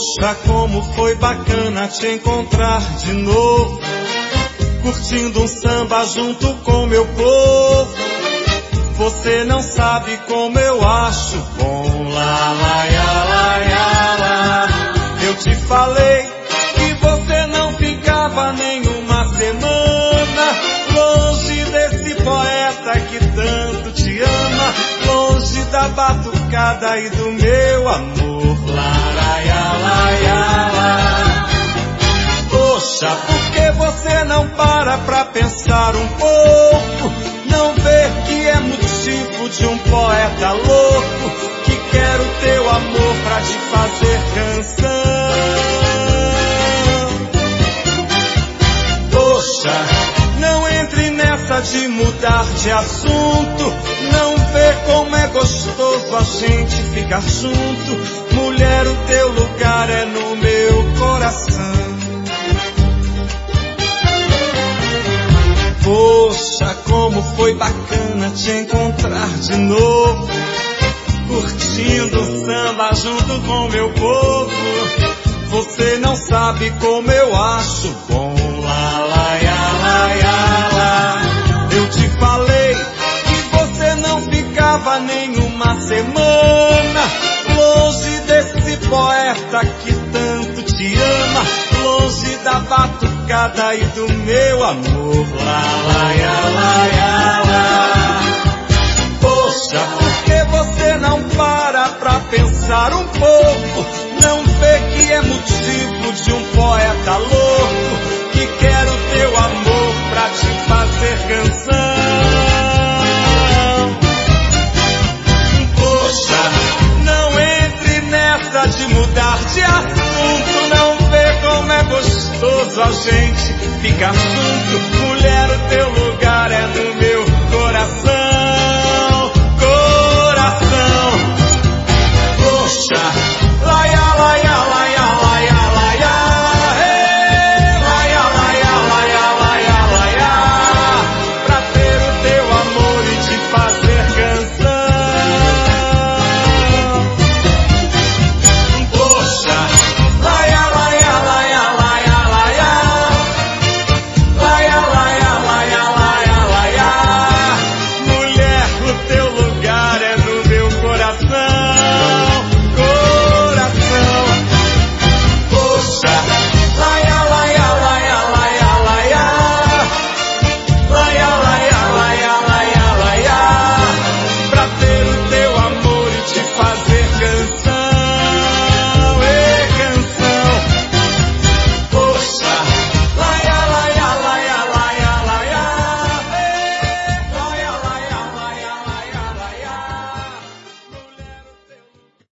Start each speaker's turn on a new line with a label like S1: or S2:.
S1: Poxa, como foi bacana te encontrar de novo, curtindo um samba junto com meu povo. Você não sabe como eu acho bom. Lá, lá, ya, lá, ya, lá. Eu te falei que você não ficava nenhuma semana longe desse poeta que tanto te ama, longe da batucada e do meu amor. Lá, lá, ya, lá, ya, lá. Poxa, por que você não para pra pensar um pouco? Não vê que é motivo de um poeta louco que quer o teu amor pra te fazer canção. Poxa, não entre nessa de mudar de assunto. Não vê como é gostoso a gente ficar junto. Mulher, o teu lugar é no meu coração. Poxa, como foi bacana te encontrar de novo, curtindo o samba junto com meu povo. Você não sabe como eu acho bom. Lá, lá, ya, lá, ya, lá. Eu te falei que você não ficava nenhuma semana longe desse poeta que tanto te ama, longe da batucada e do meu amor. Lá, lá, ya, lá, ya, lá. Poxa, por que você não para pra pensar um pouco? Não vê que é motivo de um poeta louco que quer o teu amor pra te fazer canção. Poxa, não entre nessa de mudar de assunto. Não vê como é gostoso a gente ficar junto. Mulher, o teu lugar é no meu